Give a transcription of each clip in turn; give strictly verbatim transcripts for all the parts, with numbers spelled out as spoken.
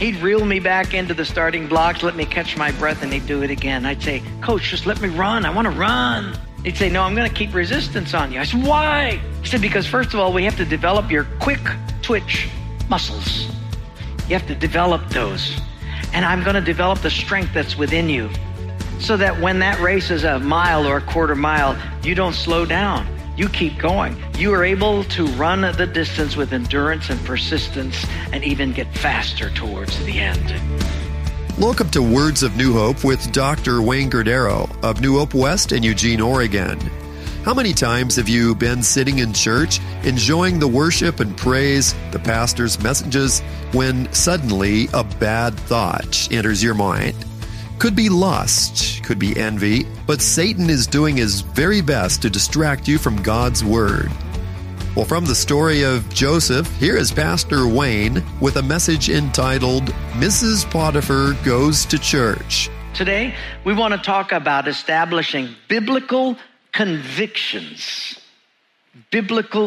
He'd reel me back into the starting blocks, let me catch my breath, and he'd do it again. I'd say, Coach, just let me run. I want to run. He'd say, no, I'm going to keep resistance on you. I said, why? He said, because first of all, we have to develop your quick twitch muscles. You have to develop those. And I'm going to develop the strength that's within you so that when that race is a mile or a quarter mile, you don't slow down. You keep going. You are able to run the distance with endurance and persistence and even get faster towards the end. Welcome to Words of New Hope with Doctor Wayne Gerdero of New Hope West in Eugene, Oregon. How many times have you been sitting in church, enjoying the worship and praise, the pastor's messages, when suddenly a bad thought enters your mind? Could be lust, could be envy, but Satan is doing his very best to distract you from God's Word. Well, from the story of Joseph, here is Pastor Wayne with a message entitled, Missus Potiphar Goes to Church. Today, we want to talk about establishing biblical convictions. Biblical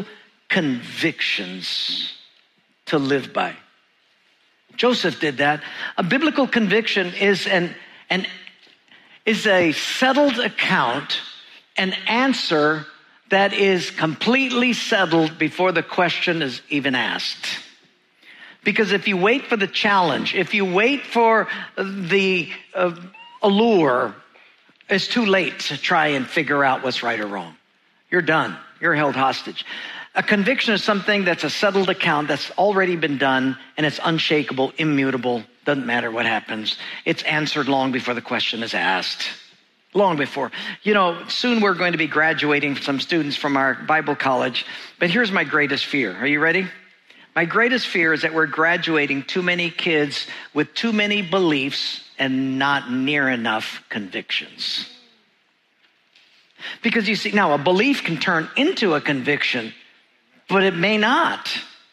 convictions to live by. Joseph did that. A biblical conviction is an And is a settled account, an answer that is completely settled before the question is even asked. Because if you wait for the challenge, if you wait for the uh, allure, it's too late to try and figure out what's right or wrong. You're done. You're held hostage. A conviction is something that's a settled account that's already been done, and it's unshakable, immutable. Doesn't matter what happens. It's answered long before the question is asked. Long before. You know, soon we're going to be graduating some students from our Bible college. But here's my greatest fear. Are you ready? My greatest fear is that we're graduating too many kids with too many beliefs and not near enough convictions. Because you see, now a belief can turn into a conviction, but it may not.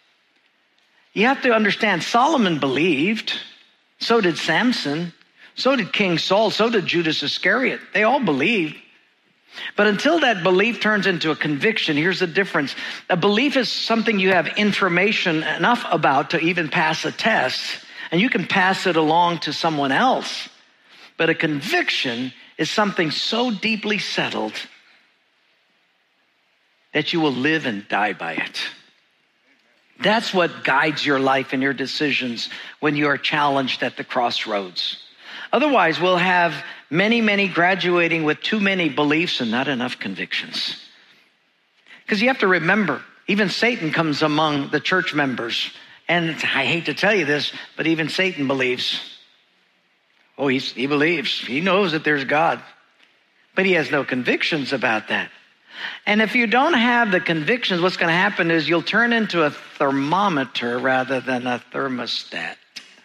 You have to understand, Solomon believed. So did Samson. So did King Saul. So did Judas Iscariot. They all believed. But until that belief turns into a conviction, here's the difference. A belief is something you have information enough about to even pass a test, and you can pass it along to someone else. But a conviction is something so deeply settled that you will live and die by it. That's what guides your life and your decisions when you are challenged at the crossroads. Otherwise, we'll have many, many graduating with too many beliefs and not enough convictions. Because you have to remember, even Satan comes among the church members. And I hate to tell you this, but even Satan believes. Oh, he's, he believes. He knows that there's God. But he has no convictions about that. And if you don't have the convictions, what's going to happen is you'll turn into a thermometer rather than a thermostat.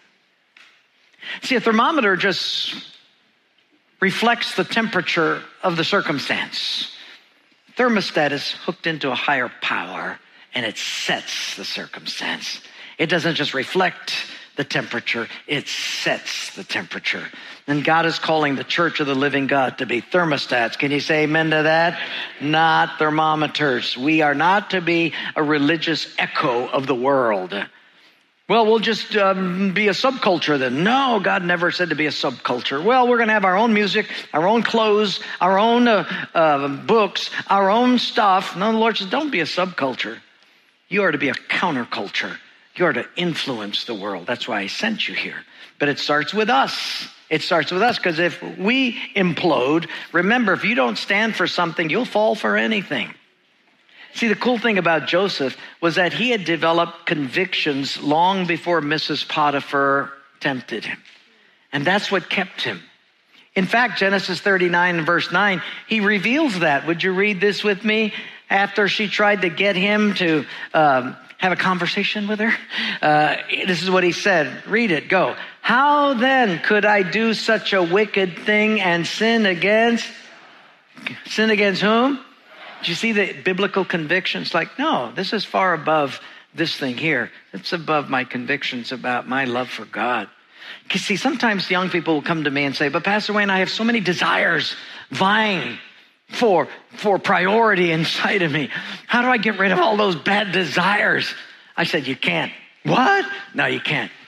See, a thermometer just reflects the temperature of the circumstance. Thermostat is hooked into a higher power, and it sets the circumstance. It doesn't just reflect the temperature, it sets the temperature. And God is calling the church of the living God to be thermostats. Can you say amen to that? Not thermometers. We are not to be a religious echo of the world. Well, we'll just um, be a subculture then. No, God never said to be a subculture. Well, we're going to have our own music, our own clothes, our own uh, uh, books, our own stuff. No, the Lord says, don't be a subculture. You are to be a counterculture. You are to influence the world. That's why I sent you here. But it starts with us. It starts with us, because if we implode, remember, if you don't stand for something, you'll fall for anything. See, the cool thing about Joseph was that he had developed convictions long before Missus Potiphar tempted him. And that's what kept him. In fact, Genesis thirty-nine, verse nine, he reveals that. Would you read this with me? After she tried to get him to um, have a conversation with her. Uh, this is what he said. Read it. Go. How then could I do such a wicked thing and sin against? Sin against whom? Do you see the biblical convictions? Like, no, this is far above this thing here. It's above my convictions about my love for God. Because see, sometimes young people will come to me and say, but Pastor Wayne, I have so many desires vying for, for priority inside of me. How do I get rid of all those bad desires? I said, you can't. What? No, you can't.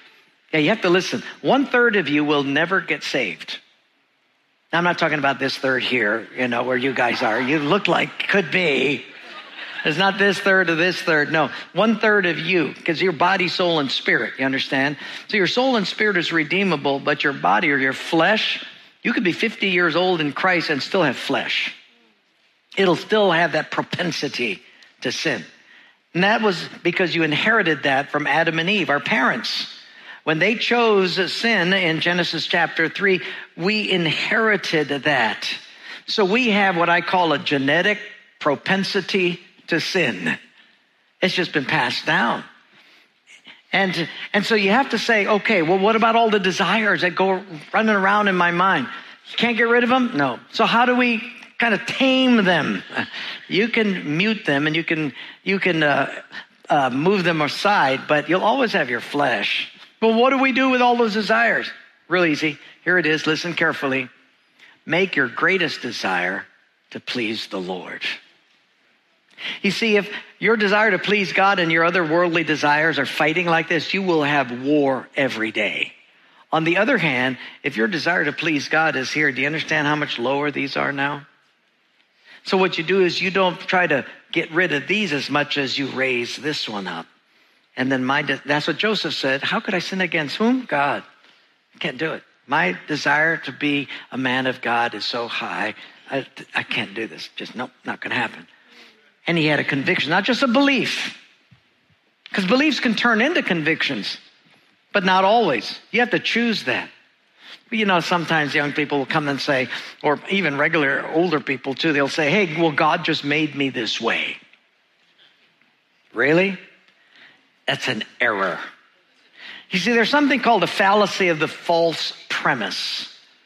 Yeah, you have to listen. One third of you will never get saved. Now, I'm not talking about this third here, you know, where you guys are. You look like could be. It's not this third or this third. No, one third of you, because your body, soul, and spirit, you understand? So your soul and spirit is redeemable, but your body or your flesh, you could be fifty years old in Christ and still have flesh. It'll still have that propensity to sin. And that was because you inherited that from Adam and Eve, our parents. When they chose sin in Genesis chapter three, we inherited that. So we have what I call a genetic propensity to sin. It's just been passed down. And, and so you have to say, okay, well, what about all the desires that go running around in my mind? You can't get rid of them? No. So how do we kind of tame them? You can mute them and you can, you can uh, uh, move them aside, but you'll always have your flesh. Well, what do we do with all those desires? Real easy. Here it is. Listen carefully. Make your greatest desire to please the Lord. You see, if your desire to please God and your other worldly desires are fighting like this, you will have war every day. On the other hand, if your desire to please God is here, do you understand how much lower these are now? So what you do is you don't try to get rid of these as much as you raise this one up. And then my, de- that's what Joseph said. How could I sin against whom? God. I can't do it. My desire to be a man of God is so high. I, I can't do this. Just nope, not going to happen. And he had a conviction, not just a belief. Because beliefs can turn into convictions, but not always. You have to choose that. You know, sometimes young people will come and say, or even regular older people too, they'll say, hey, well, God just made me this way. Really? That's an error. You see, there's something called a fallacy of the false premise.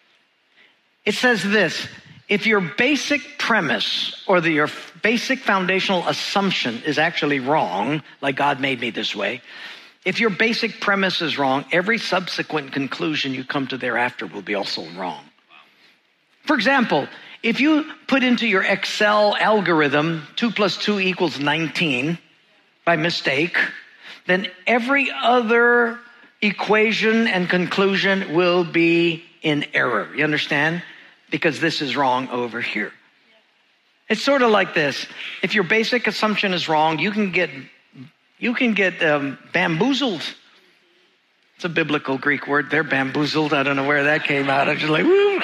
It says this: if your basic premise or the, your basic foundational assumption is actually wrong, like God made me this way, if your basic premise is wrong, every subsequent conclusion you come to thereafter will be also wrong. For example, if you put into your Excel algorithm two plus two equals nineteen by mistake, then every other equation and conclusion will be in error. You understand? Because this is wrong over here. It's sort of like this. If your basic assumption is wrong, you can get you can get um, bamboozled. It's a biblical Greek word. They're bamboozled. I don't know where that came out. I'm just like, woo.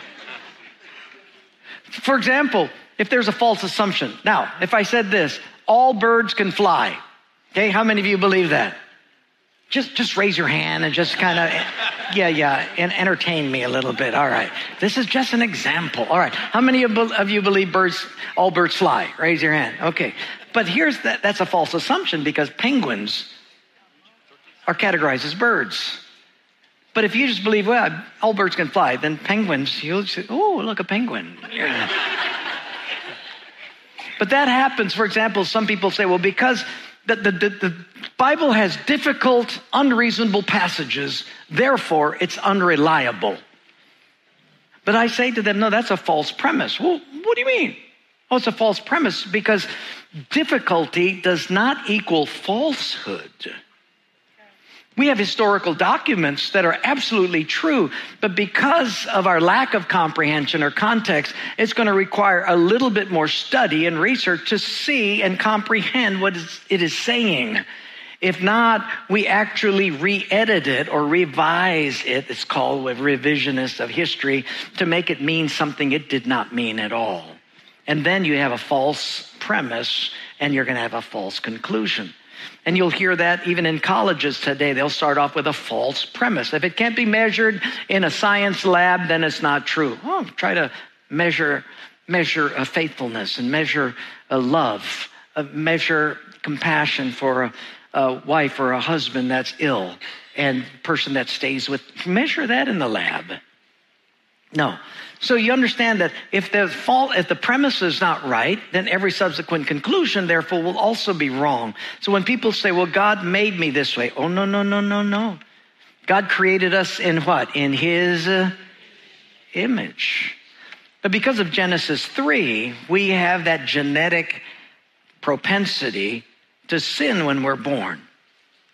For example, if there's a false assumption. Now, if I said this, all birds can fly. Okay, how many of you believe that? Just just raise your hand and just kind of, yeah, yeah, and entertain me a little bit. All right. This is just an example. All right. How many of you believe birds, all birds fly? Raise your hand. Okay. But here's that, that's a false assumption because penguins are categorized as birds. But if you just believe, well, all birds can fly, then penguins, you'll say, oh, look, a penguin. Yeah. But that happens, for example, some people say, well, because The, the, the, the Bible has difficult, unreasonable passages, therefore it's unreliable. But I say to them, no, that's a false premise. Well, what do you mean? Oh, it's a false premise because difficulty does not equal falsehood. We have historical documents that are absolutely true, but because of our lack of comprehension or context, it's going to require a little bit more study and research to see and comprehend what it is saying. If not, we actually re-edit it or revise it. It's called a revisionist of history to make it mean something it did not mean at all. And then you have a false premise and you're going to have a false conclusion. And you'll hear that even in colleges today. They'll start off with a false premise. If it can't be measured in a science lab, then it's not true. Oh, try to measure measure a faithfulness and measure a love, uh, measure compassion for a, a wife or a husband that's ill and person that stays with. Measure that in the lab. No. So you understand that if the fault, if the premise is not right, then every subsequent conclusion, therefore, will also be wrong. So when people say, well, God made me this way. Oh, no, no, no, no, no. God created us in what? In his uh, image. But because of Genesis three, we have that genetic propensity to sin when we're born.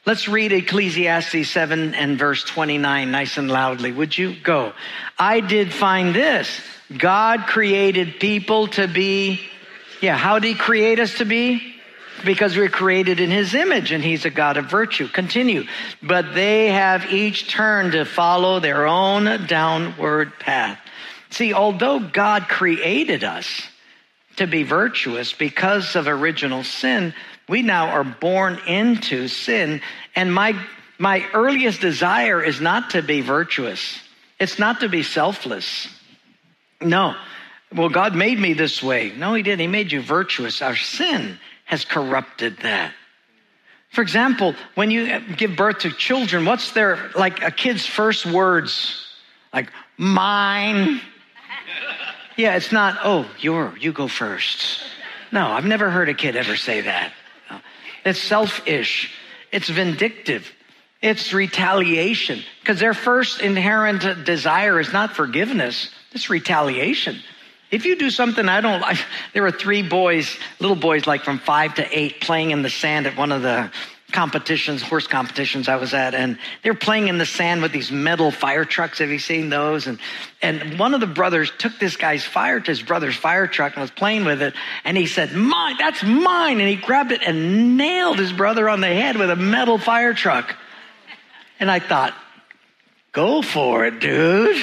Let's read Ecclesiastes seven and verse twenty-nine, nice and loudly. Would you? Go. I did find this. God created people to be, yeah, how did he create us to be? Because we're created in his image, and he's a God of virtue. Continue. But they have each turned to follow their own downward path. See, although God created us to be virtuous because of original sin, we now are born into sin. And my, my earliest desire is not to be virtuous. It's not to be selfless. No. Well, God made me this way. No, he didn't. He made you virtuous. Our sin has corrupted that. For example, when you give birth to children, what's their, like a kid's first words? Like, mine. Yeah, it's not, oh, you're, you go first. No, I've never heard a kid ever say that. No. It's selfish. It's vindictive. It's retaliation. Because their first inherent desire is not forgiveness. It's retaliation. If you do something I don't like, there were three boys, little boys like from five to eight playing in the sand at one of the competitions, horse competitions I was at. And they're playing in the sand with these metal fire trucks. Have you seen those? And and one of the brothers took this guy's fire, his brother's fire truck and was playing with it. And he said, mine, that's mine. And he grabbed it and nailed his brother on the head with a metal fire truck. And I thought, go for it, dude.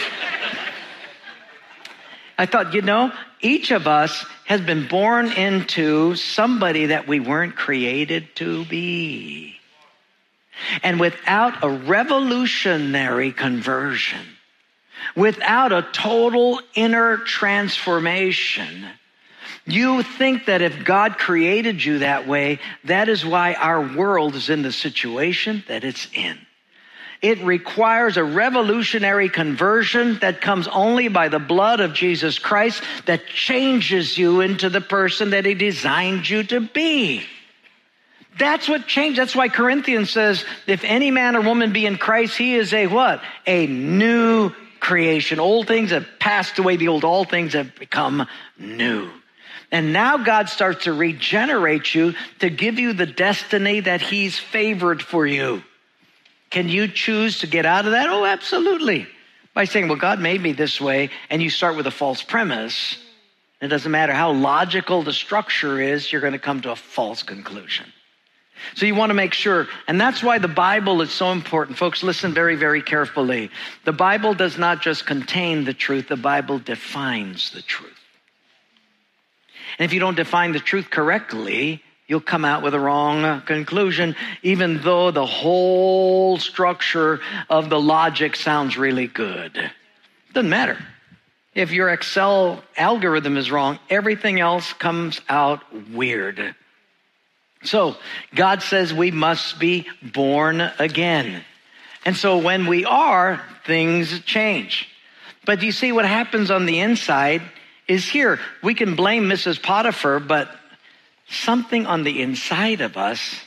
I thought, you know, each of us has been born into somebody that we weren't created to be. And without a revolutionary conversion, without a total inner transformation, you think that if God created you that way, that is why our world is in the situation that it's in. It requires a revolutionary conversion that comes only by the blood of Jesus Christ that changes you into the person that he designed you to be. That's what changed. That's why Corinthians says, if any man or woman be in Christ, he is a what? A new creation. Old things have passed away. Behold, all things have become new. And now God starts to regenerate you to give you the destiny that he's favored for you. Can you choose to get out of that? Oh, absolutely. By saying, well, God made me this way, and you start with a false premise. It doesn't matter how logical the structure is, you're going to come to a false conclusion. So you want to make sure, and that's why the Bible is so important. Folks, listen very, very carefully. The Bible does not just contain the truth, the Bible defines the truth. And if you don't define the truth correctly, you'll come out with a wrong conclusion, even though the whole structure of the logic sounds really good. Doesn't matter. If your Excel algorithm is wrong, everything else comes out weird. So God says we must be born again. And so when we are, things change. But you see what happens on the inside is here. We can blame Missus Potiphar, but something on the inside of us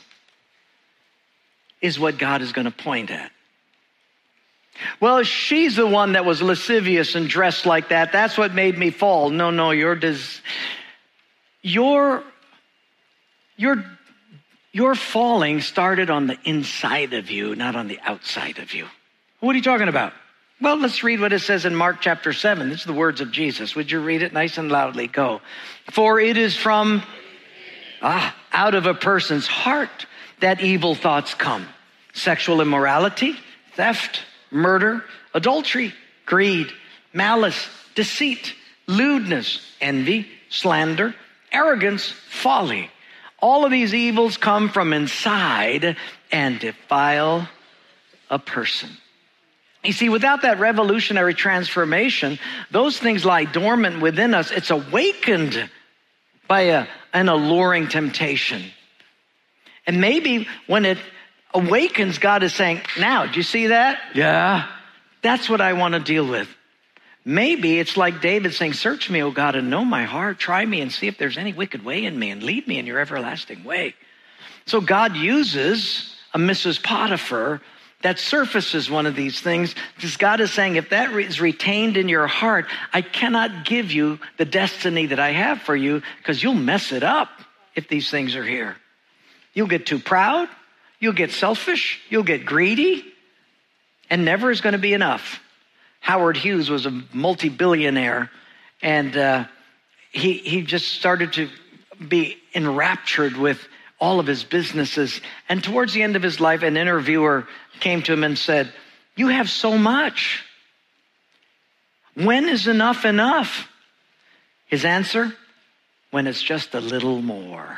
is what God is going to point at. Well, she's the one that was lascivious and dressed like that. That's what made me fall. No, no, your des- your your your falling started on the inside of you, not on the outside of you. What are you talking about? Well, let's read what it says in Mark chapter seven. This is the words of Jesus. Would you read it nice and loudly? Go. For it is from Ah, out of a person's heart that evil thoughts come. Sexual immorality, theft, murder, adultery, greed, malice, deceit, lewdness, envy, slander, arrogance, folly. All of these evils come from inside and defile a person. You see, without that revolutionary transformation, those things lie dormant within us. It's awakened by a, an alluring temptation. And maybe when it awakens, God is saying, now, do you see that? Yeah. That's what I want to deal with. Maybe it's like David saying, search me, O God, and know my heart. Try me and see if there's any wicked way in me and lead me in your everlasting way. So God uses a Missus Potiphar that surfaces one of these things, because God is saying, if that is retained in your heart, I cannot give you the destiny that I have for you, because you'll mess it up if these things are here. You'll get too proud. You'll get selfish. You'll get greedy. And never is going to be enough. Howard Hughes was a multi-billionaire, and uh, he he just started to be enraptured with all of his businesses. And towards the end of his life, an interviewer came to him and said, "You have so much. When is enough enough?" His answer, "When it's just a little more."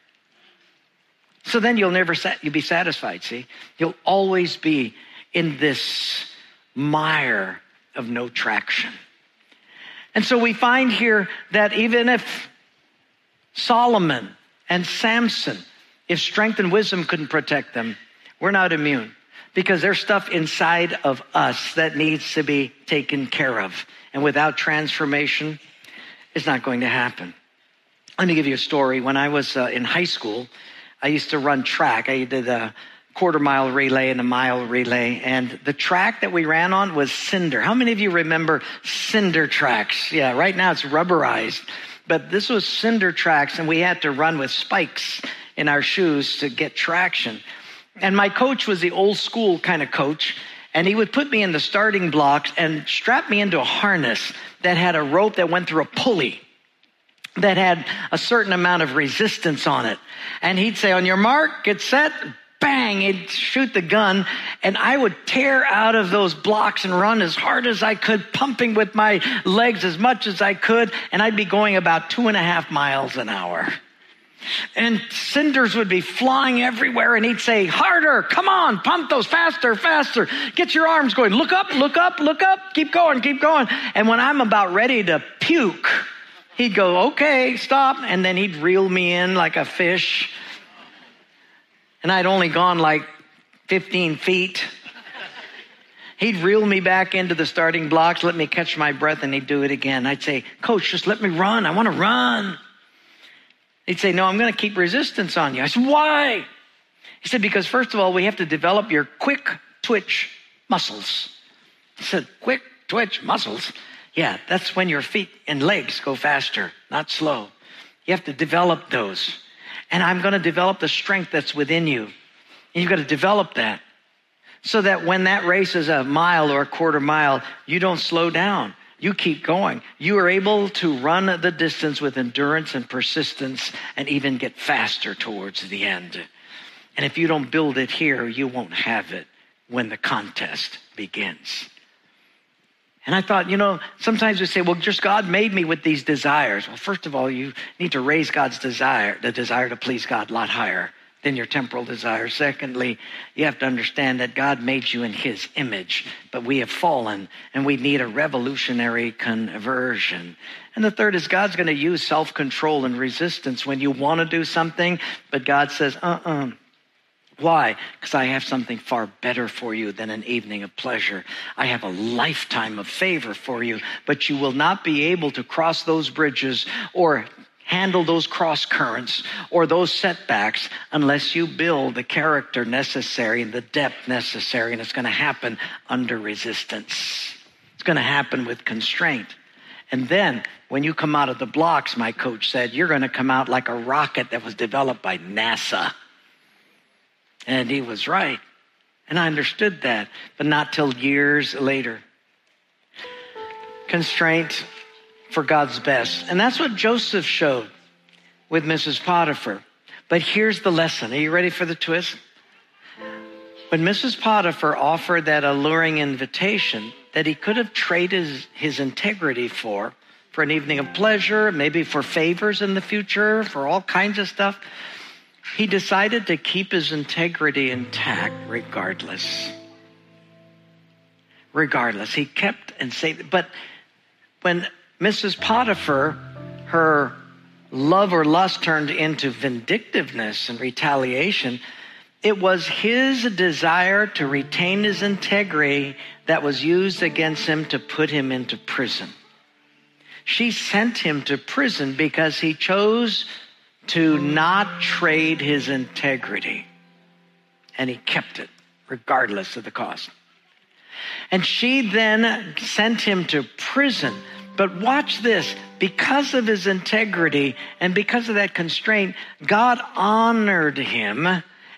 So then you'll never sat, you'll be satisfied, see? You'll always be in this mire of no traction. And so we find here that even if Solomon and Samson, if strength and wisdom couldn't protect them, we're not immune, because there's stuff inside of us that needs to be taken care of. And without transformation, it's not going to happen. Let me give you a story. When I was uh, in high school, I used to run track. I did a quarter mile relay and a mile relay. And the track that we ran on was cinder. How many of you remember cinder tracks? Yeah, right now it's rubberized. But this was cinder tracks, and we had to run with spikes in our shoes to get traction. And my coach was the old school kind of coach, and he would put me in the starting blocks and strap me into a harness that had a rope that went through a pulley that had a certain amount of resistance on it. And he'd say, "On your mark, get set," bang, he'd shoot the gun, and I would tear out of those blocks and run as hard as I could, pumping with my legs as much as I could, and I'd be going about two and a half miles an hour. And cinders would be flying everywhere, and he'd say, "Harder, come on, pump those, faster, faster, get your arms going, look up, look up, look up, keep going, keep going." And when I'm about ready to puke, he'd go, "Okay, stop," and then he'd reel me in like a fish. And I'd only gone like fifteen feet. He'd reel me back into the starting blocks, let me catch my breath, and he'd do it again. I'd say, "Coach, just let me run. I want to run." He'd say, "No, I'm going to keep resistance on you." I said, "Why?" He said, "Because first of all, we have to develop your quick twitch muscles." I said, "Quick twitch muscles?" Yeah, that's when your feet and legs go faster, not slow. You have to develop those. And I'm going to develop the strength that's within you. And you've got to develop that so that when that race is a mile or a quarter mile, you don't slow down. You keep going. You are able to run the distance with endurance and persistence and even get faster towards the end. And if you don't build it here, you won't have it when the contest begins. And I thought, you know, sometimes we say, well, just God made me with these desires. Well, first of all, you need to raise God's desire, the desire to please God, a lot higher than your temporal desire. Secondly, you have to understand that God made you in his image, but we have fallen and we need a revolutionary conversion. And the third is God's going to use self-control and resistance when you want to do something, but God says, uh-uh. Why? Because I have something far better for you than an evening of pleasure. I have a lifetime of favor for you, but you will not be able to cross those bridges or handle those cross currents or those setbacks unless you build the character necessary and the depth necessary, and it's going to happen under resistance. It's going to happen with constraint. And then when you come out of the blocks, my coach said, you're going to come out like a rocket that was developed by NASA. And he was right. And I understood that, but not till years later. Constraint for God's best. And that's what Joseph showed with Missus Potiphar. But here's the lesson. Are you ready for the twist? When Missus Potiphar offered that alluring invitation that he could have traded his, his integrity for, for an evening of pleasure, maybe for favors in the future, for all kinds of stuff, he decided to keep his integrity intact regardless. Regardless. He kept and saved. But when Missus Potiphar, her love or lust turned into vindictiveness and retaliation, it was his desire to retain his integrity that was used against him to put him into prison. She sent him to prison because he chose to not trade his integrity. And he kept it regardless of the cost. And she then sent him to prison. But watch this. Because of his integrity and because of that constraint, God honored him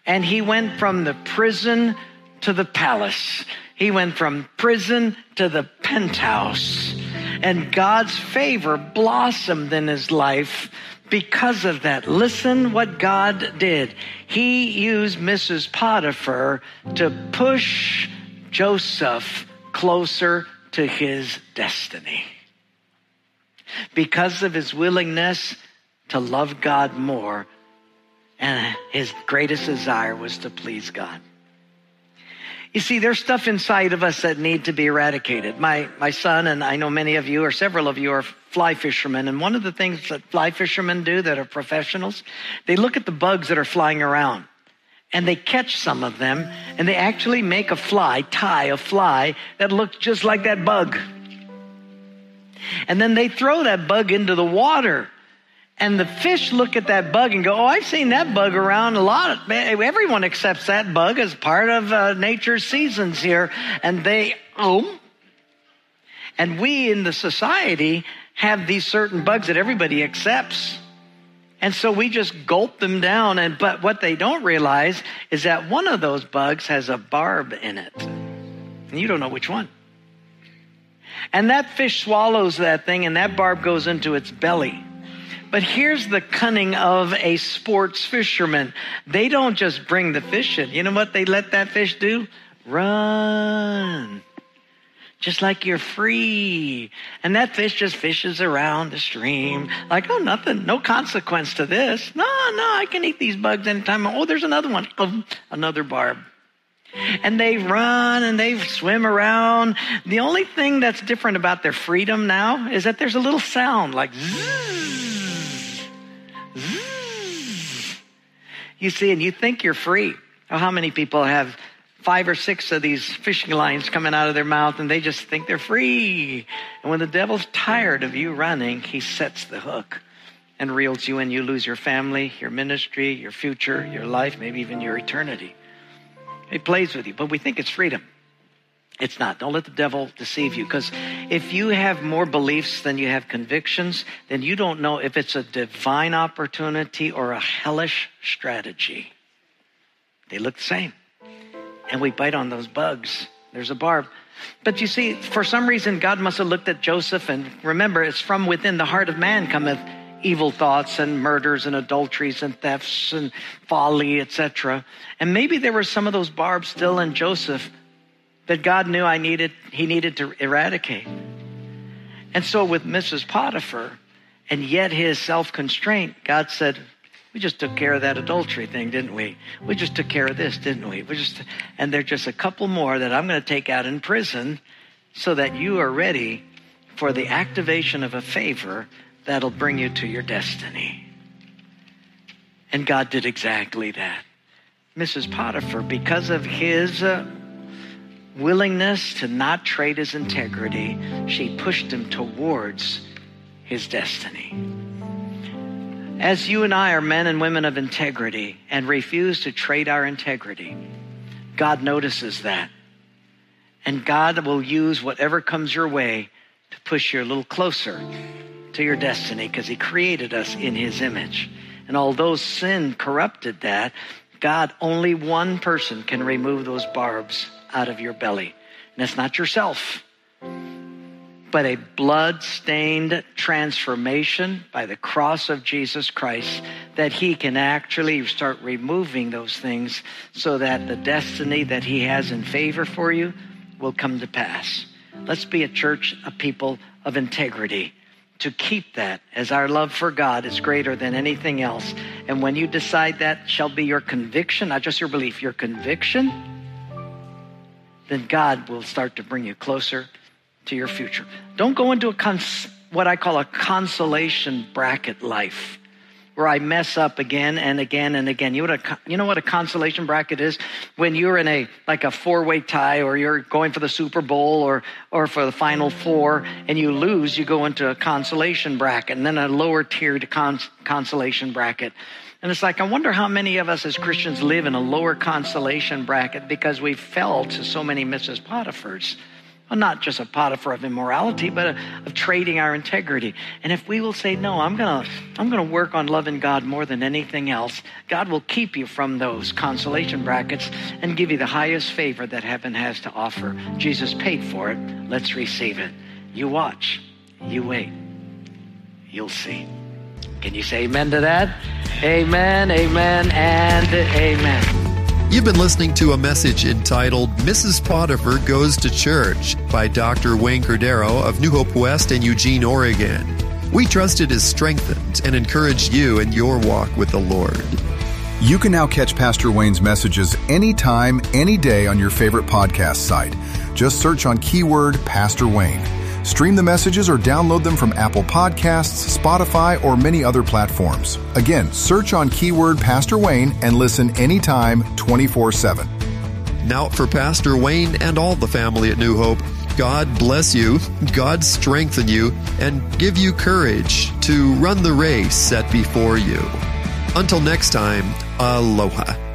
And he went from the prison to the palace. He went from prison to the penthouse. And God's favor blossomed in his life because of that. Listen what God did. He used Missus Potiphar to push Joseph closer to his destiny. Because of his willingness to love God more, and his greatest desire was to please God. You see, there's stuff inside of us that need to be eradicated. My my son, and I know many of you or several of you are fly fishermen. And one of the things that fly fishermen do that are professionals, they look at the bugs that are flying around and they catch some of them and they actually make a fly, tie a fly that looks just like that bug. And then they throw that bug into the water. And the fish look at that bug and go, oh, I've seen that bug around a lot. Everyone accepts that bug as part of uh, nature's seasons here. And they, oh. And we in the society have these certain bugs that everybody accepts. And so we just gulp them down. And but what they don't realize is that one of those bugs has a barb in it. And you don't know which one. And that fish swallows that thing and that barb goes into its belly. But here's the cunning of a sports fisherman. They don't just bring the fish in. You know what they let that fish do? Run. Just like you're free. And that fish just fishes around the stream. Like, oh, nothing. No consequence to this. No, no, I can eat these bugs anytime. Oh, there's another one. Oh, another barb. And they run and they swim around. The only thing that's different about their freedom now is that there's a little sound like zzz. You see, and you think you're free. Oh, how many people have five or six of these fishing lines coming out of their mouth and they just think they're free? And when the devil's tired of you running, he sets the hook and reels you in. You lose your family, your ministry, your future, your life, maybe even your eternity. He plays with you, but we think it's freedom. It's not. Don't let the devil deceive you, because if you have more beliefs than you have convictions, then you don't know if it's a divine opportunity or a hellish strategy. They look the same. And we bite on those bugs. There's a barb. But you see, for some reason, God must have looked at Joseph, and remember, it's from within the heart of man cometh evil thoughts and murders and adulteries and thefts and folly, et cetera. And maybe there were some of those barbs still in Joseph that God knew I needed, he needed to eradicate. And so with Missus Potiphar, and yet his self-constraint, God said, we just took care of that adultery thing, didn't we? We just took care of this, didn't we? We just, and there's just a couple more that I'm going to take out in prison so that you are ready for the activation of a favor that'll bring you to your destiny. And God did exactly that. Missus Potiphar, because of his uh, willingness to not trade his integrity, she pushed him towards his destiny. As you and I are men and women of integrity and refuse to trade our integrity, God notices that. And God will use whatever comes your way to push you a little closer to your destiny, because he created us in his image. And although sin corrupted that, God, only one person can remove those barbs out of your belly. And that's not yourself, but a blood-stained transformation by the cross of Jesus Christ, that he can actually start removing those things so that the destiny that he has in favor for you will come to pass. Let's be a church, a people of integrity, to keep that, as our love for God is greater than anything else. And when you decide that shall be your conviction, not just your belief, your conviction, then God will start to bring you closer to your future. Don't go into a cons- what I call a consolation bracket life, where I mess up again and again and again. You know what a, you know what a consolation bracket is? When you're in a like a four-way tie, or you're going for the Super Bowl or or for the Final Four, and you lose, you go into a consolation bracket, and then a lower tiered cons- consolation bracket. And it's like, I wonder how many of us as Christians live in a lower consolation bracket because we fell to so many Missus Potiphars Well, not just a Potiphar of immorality, but a, of trading our integrity. And if we will say, no, I'm going to I'm gonna work on loving God more than anything else, God will keep you from those consolation brackets and give you the highest favor that heaven has to offer. Jesus paid for it. Let's receive it. You watch. You wait. You'll see. Can you say amen to that? Amen, amen, and amen. You've been listening to a message entitled Missus Potiphar Goes to Church by Doctor Wayne Cordeiro of New Hope West in Eugene, Oregon. We trust it has strengthened and encouraged you in your walk with the Lord. You can now catch Pastor Wayne's messages anytime, any day on your favorite podcast site. Just search on keyword Pastor Wayne. Stream the messages or download them from Apple Podcasts, Spotify, or many other platforms. Again, search on keyword Pastor Wayne and listen anytime, twenty-four seven. Now for Pastor Wayne and all the family at New Hope, God bless you, God strengthen you, and give you courage to run the race set before you. Until next time, aloha.